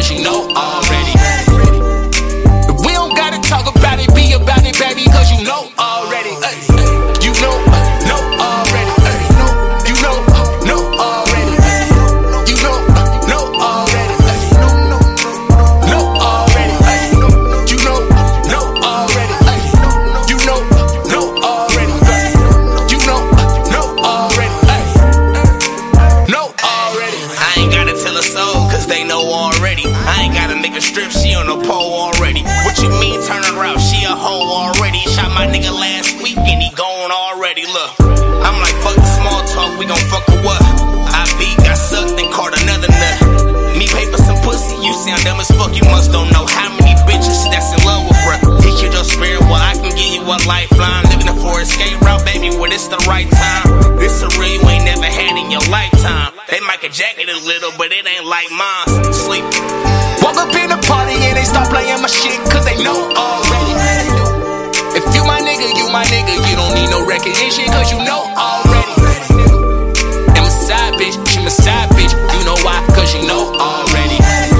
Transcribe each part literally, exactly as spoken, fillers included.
cause you know already. We don't gotta talk about it, be about it, baby, cause you know already. Ay, you know, know already. Ay, you know, know already. Ay, you know, know already. Ay, know already. Ay, you know, know already. Ay, you know, know already. Ay, you know, know already. Ay, know already. I ain't gotta tell a soul, cause they know already. I ain't gotta make a strip, she on the pole already. What you mean turn her out, she a hoe already. Shot my nigga last week and he gone already. Look, I'm like fuck the small talk, we gon' fuck or what? I beat, got sucked and caught another nut. Me pay for some pussy, you sound dumb as fuck. You must don't know how many bitches that's in love with bruh. He killed your spirit, well I can give you a lifeline. Living the for escape route, baby, when it's the right time. This a real you ain't never had in your lifetime. They might jack it a little, but it ain't like mine. Sleep. Walk up in the party and they start playing my shit, cause they know already. If you my nigga, you my nigga, you don't need no recognition, cause you know already. And my side bitch, she my side bitch, you know why, cause you know already.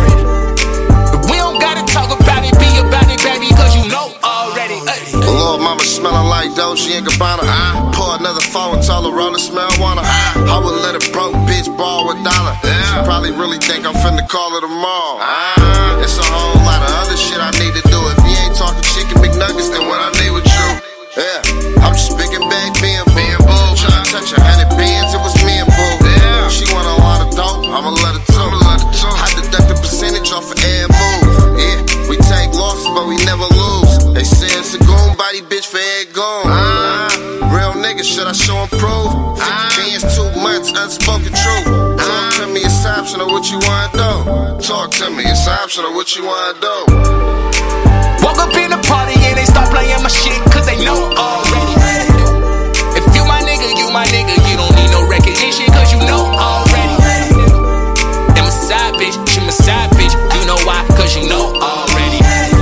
We don't gotta talk about it, be about it, baby, cause you know already. Lord, mama smelling like Dolce and Gabbana. I pour another phone and tell her roll the marijuana. I would let a broke bitch ball with dollar. She probably really think I'm finna call her tomorrow. It's a whole lot of other shit I need to do. If you ain't talking chicken McNuggets, then what I need with you? Yeah, I'm just picking back being boo. Tryna touch a hundred bands, it was me and boo. She want a lot of dope, I'ma let her too. I deduct a percentage off of every move. Yeah, we take losses, but we never lose. They say it's a goon body bitch for every goon. Real nigga, should I show him proof? fifty bands, two months, unspoken truth. Talk to me, it's optional what you wanna do. Talk to me, it's optional what you wanna do. Walk up in the party and they start playing my shit, cause they know already. If you my nigga, you my nigga, you don't need no recognition, cause you know already. And my side bitch, she my side bitch, you know why, cause you know already.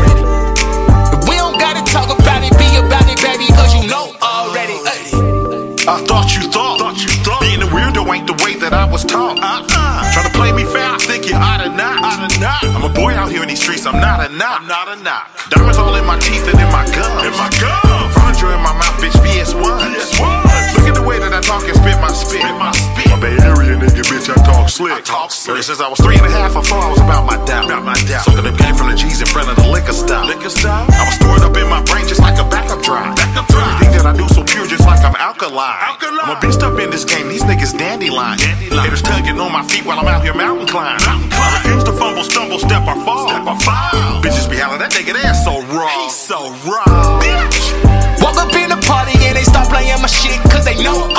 We don't gotta talk about it, be about it, baby, cause you know already. I thought you thought, thought you thought being a weirdo ain't the way that I was taught. Uh-uh. Try to play me fair, I think you're out of knock. Out of knock. I'm a boy out here in these streets, I'm not a knock. I'm not a knock. Diamonds all in my teeth and in my gums. In my gums. Fondra in my mouth, bitch, V S one. V S one. Look at the way that I talk and spit my spit. Spit my spit. My Bay Area nigga, bitch, I talk slick. I talk slick. Ever since I was three and a half, I thought I was about my doubt. About my doubt. Something that came from the G's in front of the liquor style. Liquor style. I was stored up in my brain just like a backup drive. Backup drive. Everything that I do so pure, just like I'm alkaline. Alkaline. I'm a beast up in this game, these niggas dandelion. Dandelion. Haters tugging on my feet while I'm out here mountain climbing. Mountain climb. I refuse to fumble, stumble, step or fall. Step or fall. Bitches be hollering, that nigga there so raw. He's so raw. Bitch. Walk up in the party and they start playing my shit, cause they know